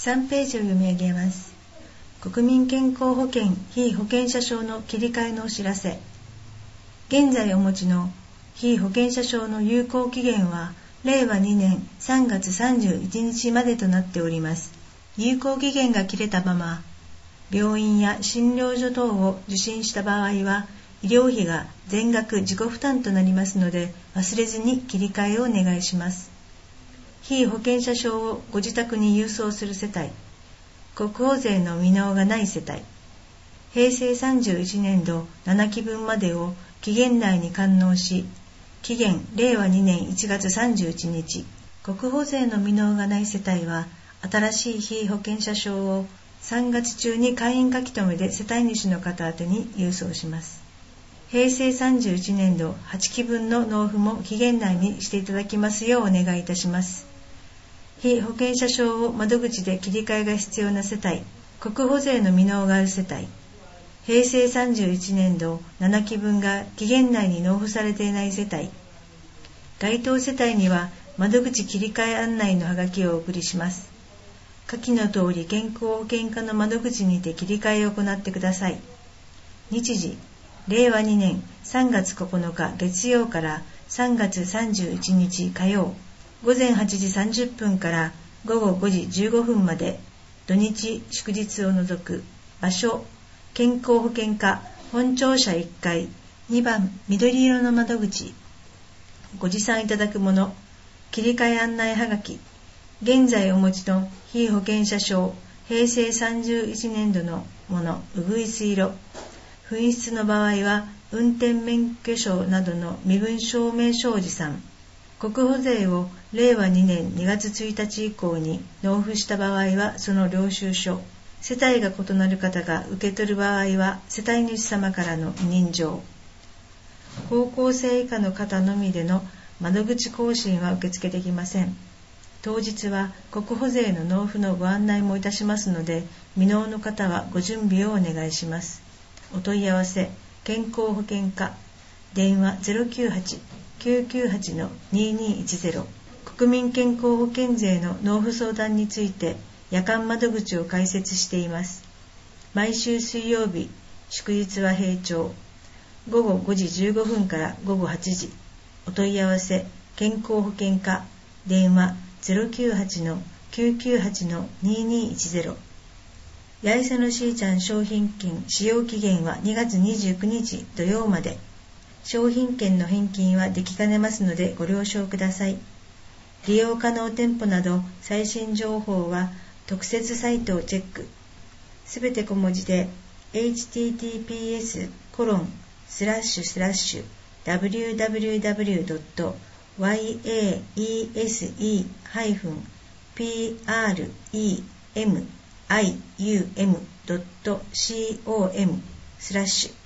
3ページを読み上げます。国民健康保険被保険者証の切り替えのお知らせ。現在お持ちの被保険者証の有効期限は令和2年3月31日までとなっております。有効期限が切れたまま病院や診療所等を受診した場合は医療費が全額自己負担となりますので、忘れずに切り替えをお願いします。被保険者証をご自宅に郵送する世帯、国保税の未納がない世帯、平成31年度7期分までを期限内に完納し、期限令和2年1月31日、国保税の未納がない世帯は、新しい被保険者証を3月中に会員書き留めで世帯主の方宛に郵送します。平成31年度8期分の納付も期限内にしていただきますようお願いいたします。被保険者証を窓口で切り替えが必要な世帯、国保税の未納がある世帯、平成31年度7期分が期限内に納付されていない世帯、該当世帯には窓口切り替え案内のハガキをお送りします。下記の通り健康保険課の窓口にて切り替えを行ってください。日時、令和2年3月9日月曜から3月31日火曜、午前8時30分から午後5時15分まで、土日祝日を除く。場所、健康保険課本庁舎1階2番緑色の窓口。ご持参いただくもの、切り替え案内はがき、現在お持ちの被保険者証平成31年度のもの、うぐいす色。紛失の場合は運転免許証などの身分証明書を持参。国保税を令和2年2月1日以降に納付した場合はその領収書。世帯が異なる方が受け取る場合は世帯主様からの委任状。高校生以下の方のみでの窓口更新は受け付けできません。当日は国保税の納付のご案内もいたしますので、未納の方はご準備をお願いします。お問い合わせ、健康保険課、電話 098-998-2210。国民健康保険税の納付相談について夜間窓口を開設しています。毎週水曜日、祝日は平朝、午後5時15分から午後8時。お問い合わせ、健康保険課、電話 098-998-2210。八重洲のしーちゃん商品券使用期限は2月29日土曜まで。商品券の返金はできかねますのでご了承ください。利用可能店舗など最新情報は特設サイトをチェック。すべて小文字で https://www.yaese-premium.com/